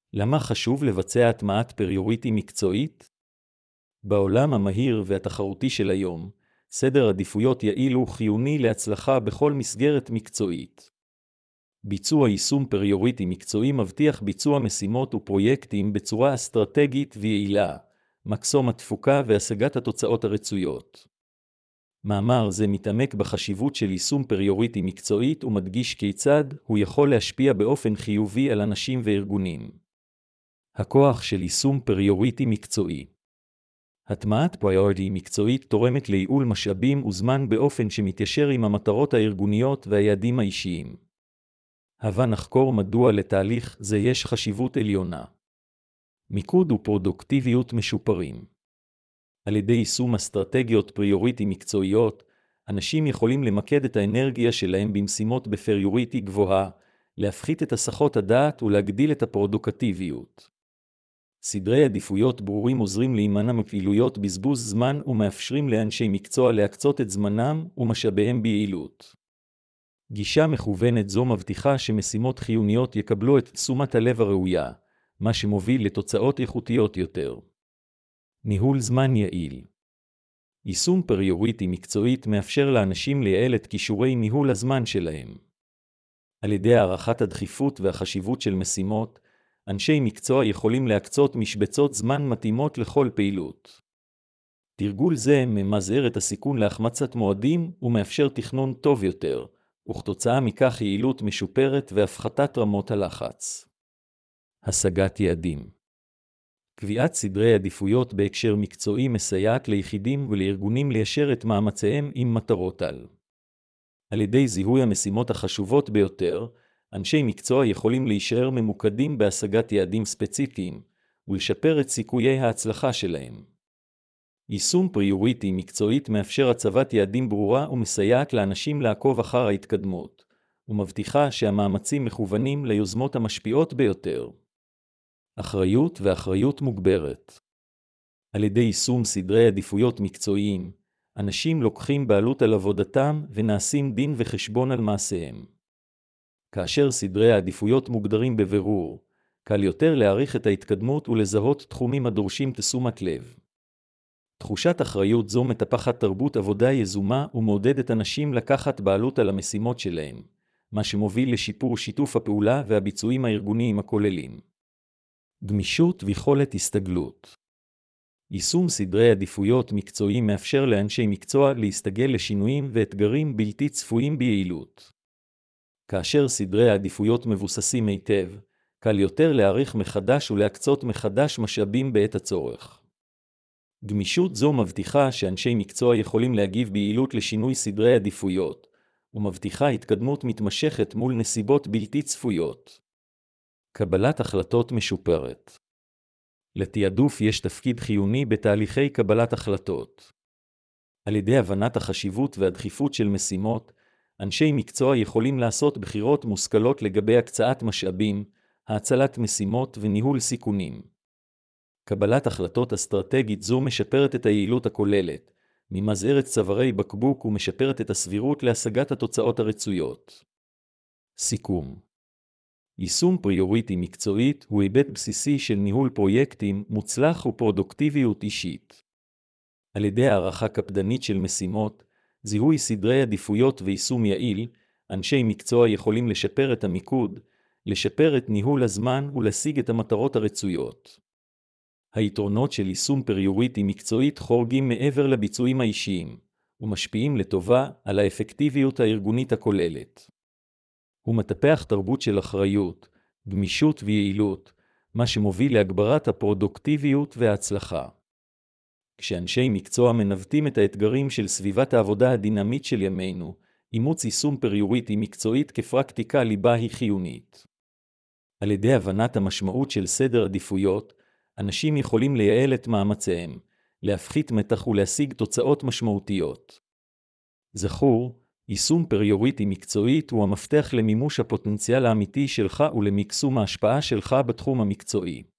למה חשוב לבצע הטמעת פריוריטי מקצועית? בעולם המהיר והתחרותי של היום, סדר עדיפויות יעיל הוא חיוני להצלחה בכל מסגרת מקצועית. ביצוע יישום פריוריטי מקצועי מבטיח ביצוע משימות ופרויקטים בצורה אסטרטגית ויעילה, מקסום התפוקה והשגת התוצאות הרצויות. מאמר זה מתעמק בחשיבות של יישום פריוריטי מקצועית ומדגיש כיצד הוא יכול להשפיע באופן חיובי על אנשים וארגונים. הכוח של יישום פריוריטי מקצועי. הטמעת פריוריטי מקצועית תורמת לייעול משאבים וזמן באופן שמתיישר עם המטרות הארגוניות והיעדים האישיים. הבה נחקור מדוע לתהליך זה יש חשיבות עליונה. מיקוד ופרודוקטיביות משופרים. על ידי יישום אסטרטגיות פריוריטי מקצועיות, אנשים יכולים למקד את האנרגיה שלהם במשימות בפריוריטי גבוהה, להפחית את הסחות הדעת ולהגדיל את הפרודוקטיביות. סדרי עדיפויות ברורים עוזרים להימנע מפעילויות בזבוז זמן ומאפשרים לאנשי מקצוע להקצות את זמנם ומשאביהם ביעילות. גישה מכוונת זו מבטיחה שמשימות חיוניות יקבלו את תשומת הלב הראויה, מה שמוביל לתוצאות איכותיות יותר. ניהול זמן יעיל. יישום פריוריטי מקצועית מאפשר לאנשים לייעל את כישורי ניהול הזמן שלהם. על ידי הערכת הדחיפות והחשיבות של משימות, אנשי מקצוע יכולים להקצות משבצות זמן מתאימות לכל פעילות. תרגול זה ממזער את הסיכון להחמצת מועדים ומאפשר תכנון טוב יותר, וכתוצאה מכך יעילות משופרת והפחתת רמות הלחץ. השגת יעדים. קביעת סדרי עדיפויות בהקשר מקצועי מסייעת ליחידים ולארגונים ליישר את מאמציהם עם מטרות על. על ידי זיהוי המשימות החשובות ביותר, אנשי מקצוע יכולים להישאר ממוקדים בהשגת יעדים ספציפיים, ולשפר את סיכויי ההצלחה שלהם. יישום פריוריטי מקצועית מאפשר הצבת יעדים ברורה ומסייעת לאנשים לעקוב אחר ההתקדמות, ומבטיחה שהמאמצים מכוונים ליוזמות המשפיעות ביותר. אחריות ואחריות מוגברת. על ידי יישום סדרי עדיפויות מקצועיים, אנשים לוקחים בעלות על עבודתם ונעשים דין וחשבון על מעשיהם. כאשר סדרי העדיפויות מוגדרים בבירור, קל יותר להעריך את ההתקדמות ולזהות תחומים הדורשים תשומת לב. תחושת אחריות זו מטפחת תרבות עבודה יזומה ומעודדת אנשים לקחת בעלות על המשימות שלהם, מה שמוביל לשיפור שיתוף הפעולה והביצועים הארגוניים הכוללים. גמישות ויכולת הסתגלות. יישום סדרי עדיפויות מקצועיים מאפשר לאנשי מקצוע להסתגל לשינויים ואתגרים בלתי צפויים ביעילות. כאשר סדרי העדיפויות מבוססים היטב, קל יותר להעריך מחדש ולהקצות מחדש משאבים בעת הצורך. גמישות זו מבטיחה שאנשי מקצוע יכולים להגיב ביעילות לשינוי סדרי עדיפויות, ומבטיחה התקדמות מתמשכת מול נסיבות בלתי צפויות. קבלת החלטות משופרת. לתיעדוף יש תפקיד חיוני בתהליכי קבלת החלטות. על ידי הבנת החשיבות והדחיפות של משימות, אנשי מקצוע יכולים לעשות בחירות מושכלות לגבי הקצאת משאבים, הצלת משימות וניהול סיכונים. קבלת החלטות אסטרטגית זו משפרת את היעילות הכוללת, ממזערת צווארי בקבוק ומשפרת את הסבירות להשגת התוצאות הרצויות. סיכום. יישום פריוריטי מקצועית הוא היבט בסיסי של ניהול פרויקטים מוצלח ופרודוקטיביות אישית. על ידי הערכה קפדנית של משימות, זיהוי סדרי עדיפויות ויישום יעיל, אנשי מקצוע יכולים לשפר את המיקוד, לשפר את ניהול הזמן ולהשיג את המטרות הרצויות. היתרונות של יישום פריוריטי מקצועית חורגים מעבר לביצועים האישיים, ומשפיעים לטובה על האפקטיביות הארגונית הכוללת. הוא מטפח תרבות של אחריות, גמישות ויעילות, מה שמוביל להגברת הפרודוקטיביות וההצלחה. כשאנשי מקצוע מנווטים את האתגרים של סביבת העבודה הדינמית של ימינו, אימוץ יישום פריוריטי מקצועית כפרקטיקה ליבה היא חיונית. על ידי הבנת המשמעות של סדר עדיפויות, אנשים יכולים לייעל את מאמציהם, להפחית מתח ולהשיג תוצאות משמעותיות. זכור, יישום פריוריטי מקצועית הוא המפתח למימוש הפוטנציאל האמיתי שלך ולמקסום ההשפעה שלך בתחום המקצועי.